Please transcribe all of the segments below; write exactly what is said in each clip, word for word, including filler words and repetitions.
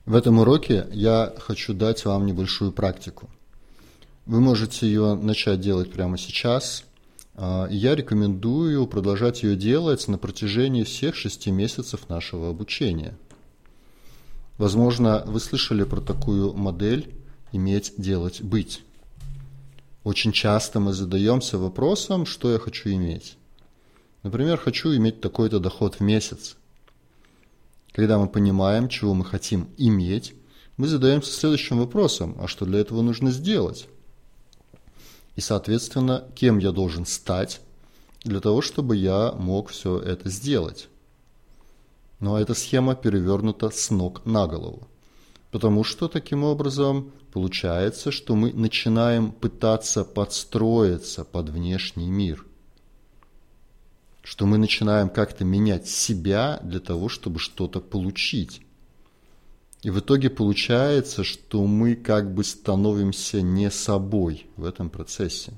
В этом уроке я хочу дать вам небольшую практику. Вы можете ее начать делать прямо сейчас, и я рекомендую продолжать ее делать на протяжении всех шести месяцев нашего обучения. Возможно, вы слышали про такую модель «иметь, делать, быть». Очень часто мы задаемся вопросом, что я хочу иметь. Например, хочу иметь такой-то доход в месяц. Когда мы понимаем, чего мы хотим иметь, мы задаемся следующим вопросом: а что для этого нужно сделать? И, соответственно, кем я должен стать для того, чтобы я мог все это сделать? Но эта схема перевернута с ног на голову. Потому что таким образом получается, что мы начинаем пытаться подстроиться под внешний мир. Что мы начинаем как-то менять себя для того, чтобы что-то получить. И в итоге получается, что мы как бы становимся не собой в этом процессе.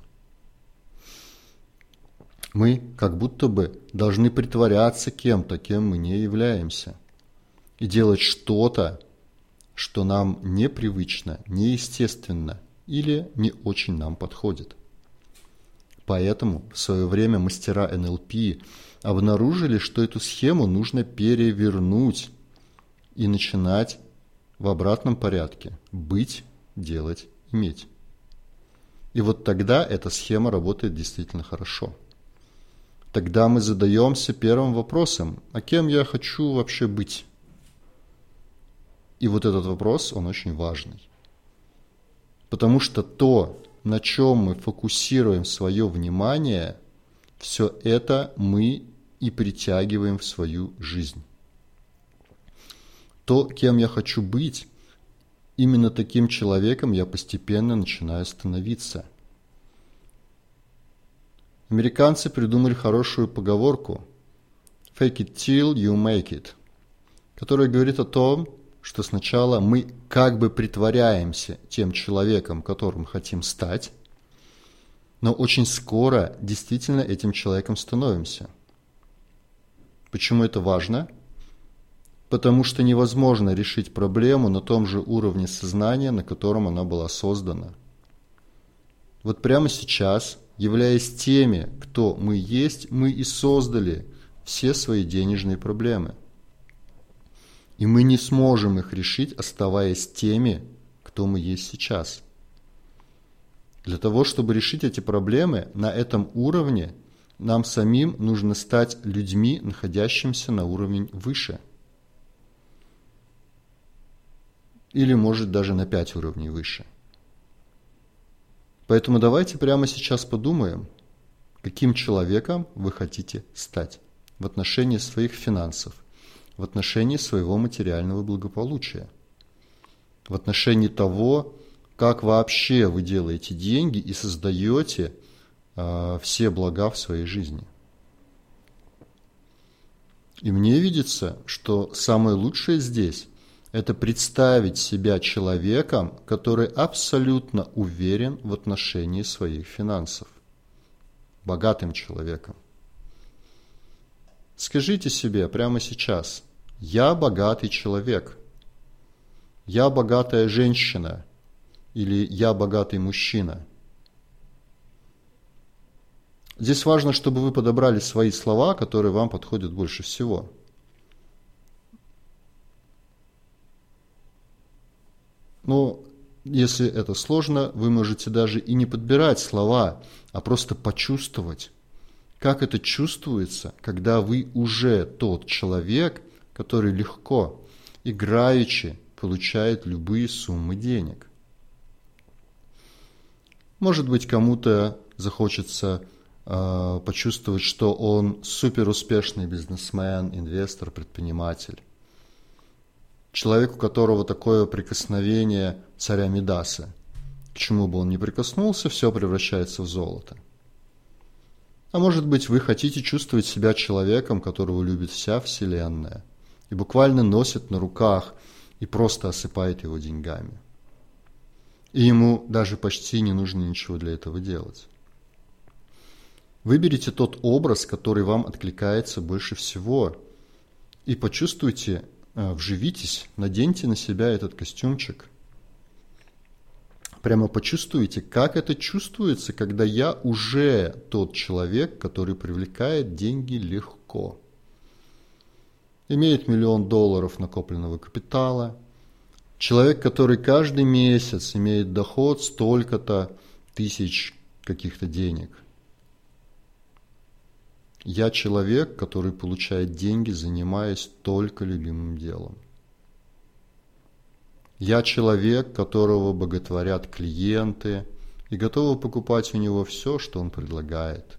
Мы как будто бы должны притворяться кем-то, кем мы не являемся. И делать что-то, что нам непривычно, неестественно или не очень нам подходит. Поэтому в свое время мастера эн эл пи обнаружили, что эту схему нужно перевернуть и начинать в обратном порядке: быть, делать, иметь. И вот тогда эта схема работает действительно хорошо. Тогда мы задаемся первым вопросом: а кем я хочу вообще быть? И вот этот вопрос, он очень важный. Потому что то, на чем мы фокусируем свое внимание, все это мы и притягиваем в свою жизнь. То, кем я хочу быть, именно таким человеком я постепенно начинаю становиться. Американцы придумали хорошую поговорку «Fake it till you make it», которая говорит о том, что сначала мы как бы притворяемся тем человеком, которым хотим стать, но очень скоро действительно этим человеком становимся. Почему это важно? Потому что невозможно решить проблему на том же уровне сознания, на котором она была создана. Вот прямо сейчас, являясь теми, кто мы есть, мы и создали все свои денежные проблемы. И мы не сможем их решить, оставаясь теми, кто мы есть сейчас. Для того, чтобы решить эти проблемы на этом уровне, нам самим нужно стать людьми, находящимися на уровень выше. Или, может, даже на пять уровней выше. Поэтому давайте прямо сейчас подумаем, каким человеком вы хотите стать в отношении своих финансов, в отношении своего материального благополучия, в отношении того, как вообще вы делаете деньги и создаете э, все блага в своей жизни. И мне видится, что самое лучшее здесь – это представить себя человеком, который абсолютно уверен в отношении своих финансов, богатым человеком. Скажите себе прямо сейчас: я богатый человек, я богатая женщина или я богатый мужчина. Здесь важно, чтобы вы подобрали свои слова, которые вам подходят больше всего. Но если это сложно, вы можете даже и не подбирать слова, а просто почувствовать, как это чувствуется, когда вы уже тот человек, который легко, играючи, получает любые суммы денег. Может быть, кому-то захочется э, почувствовать, что он суперуспешный бизнесмен, инвестор, предприниматель. Человек, у которого такое прикосновение царя Мидаса. К чему бы он ни прикоснулся, все превращается в золото. А может быть, вы хотите чувствовать себя человеком, которого любит вся Вселенная, и буквально носит на руках и просто осыпает его деньгами. И ему даже почти не нужно ничего для этого делать. Выберите тот образ, который вам откликается больше всего, и почувствуйте, вживитесь, наденьте на себя этот костюмчик. Прямо почувствуйте, как это чувствуется, когда я уже тот человек, который привлекает деньги легко. Имеет миллион долларов накопленного капитала. Человек, который каждый месяц имеет доход столько-то тысяч каких-то денег. Я человек, который получает деньги, занимаясь только любимым делом. Я человек, которого боготворят клиенты и готовы покупать у него все, что он предлагает.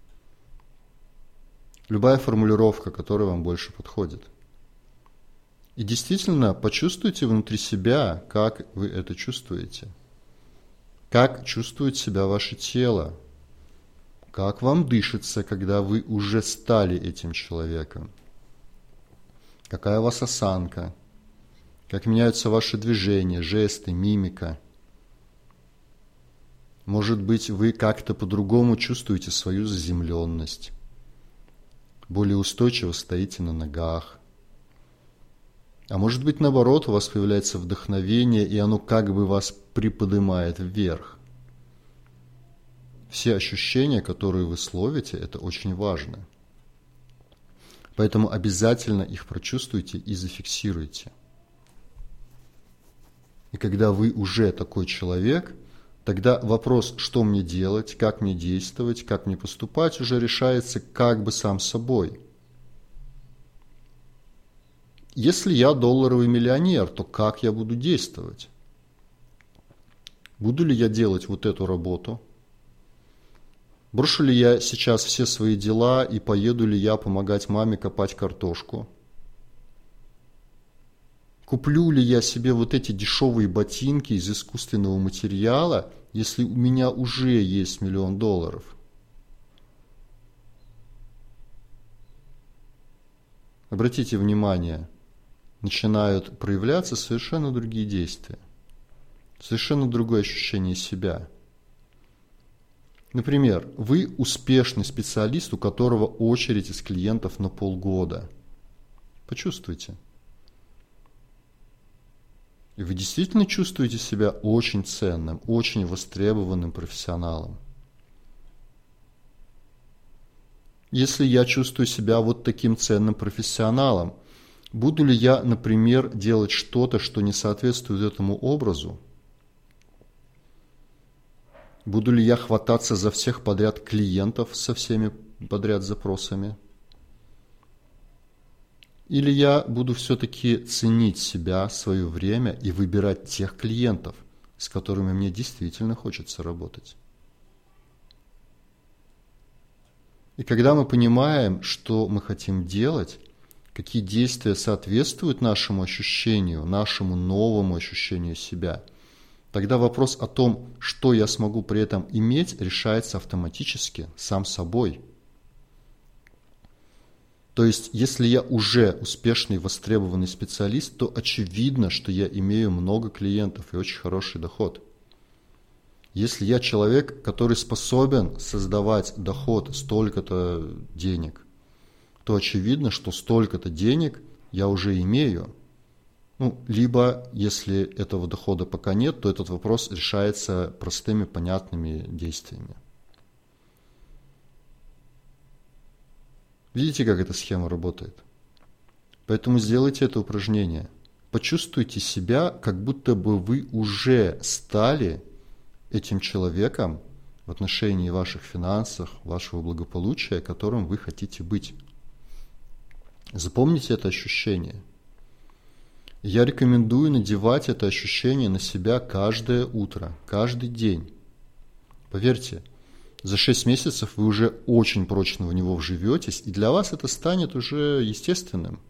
Любая формулировка, которая вам больше подходит. И действительно, почувствуйте внутри себя, как вы это чувствуете. Как чувствует себя ваше тело. Как вам дышится, когда вы уже стали этим человеком. Какая у вас осанка. Как меняются ваши движения, жесты, мимика. Может быть, вы как-то по-другому чувствуете свою заземленность. Более устойчиво стоите на ногах. А может быть, наоборот, у вас появляется вдохновение, и оно как бы вас приподнимает вверх. Все ощущения, которые вы словите, это очень важно. Поэтому обязательно их прочувствуйте и зафиксируйте. И когда вы уже такой человек, тогда вопрос, что мне делать, как мне действовать, как мне поступать, уже решается как бы сам собой. Если я долларовый миллионер, то как я буду действовать? Буду ли я делать вот эту работу? Брошу ли я сейчас все свои дела и поеду ли я помогать маме копать картошку? Куплю ли я себе вот эти дешевые ботинки из искусственного материала, если у меня уже есть миллион долларов? Обратите внимание, начинают проявляться совершенно другие действия, совершенно другое ощущение себя. Например, вы успешный специалист, у которого очередь из клиентов на полгода. Почувствуйте. И вы действительно чувствуете себя очень ценным, очень востребованным профессионалом. Если я чувствую себя вот таким ценным профессионалом, буду ли я, например, делать что-то, что не соответствует этому образу? Буду ли я хвататься за всех подряд клиентов со всеми подряд запросами? Или я буду все-таки ценить себя, свое время и выбирать тех клиентов, с которыми мне действительно хочется работать? И когда мы понимаем, что мы хотим делать, какие действия соответствуют нашему ощущению, нашему новому ощущению себя, тогда вопрос о том, что я смогу при этом иметь, решается автоматически, сам собой. То есть, если я уже успешный, востребованный специалист, то очевидно, что я имею много клиентов и очень хороший доход. Если я человек, который способен создавать доход столько-то денег, то очевидно, что столько-то денег я уже имею. Ну, либо, если этого дохода пока нет, то этот вопрос решается простыми, понятными действиями. Видите, как эта схема работает? Поэтому сделайте это упражнение. Почувствуйте себя, как будто бы вы уже стали этим человеком в отношении ваших финансов, вашего благополучия, которым вы хотите быть. Запомните это ощущение. Я рекомендую надевать это ощущение на себя каждое утро, каждый день. Поверьте, за шесть месяцев вы уже очень прочно в него вживетесь, и для вас это станет уже естественным.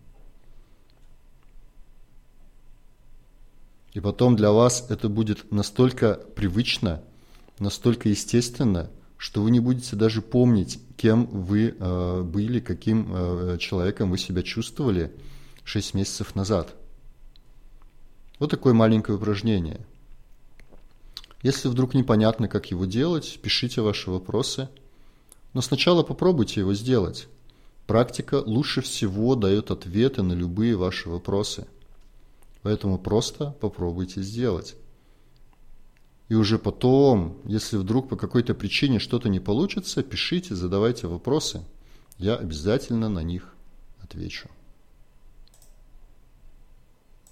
И потом для вас это будет настолько привычно, настолько естественно, что вы не будете даже помнить, кем вы э, были, каким э, человеком вы себя чувствовали шесть месяцев назад. Вот такое маленькое упражнение. Если вдруг непонятно, как его делать, пишите ваши вопросы. Но сначала попробуйте его сделать. Практика лучше всего дает ответы на любые ваши вопросы. Поэтому просто попробуйте сделать. И уже потом, если вдруг по какой-то причине что-то не получится, пишите, задавайте вопросы. Я обязательно на них отвечу.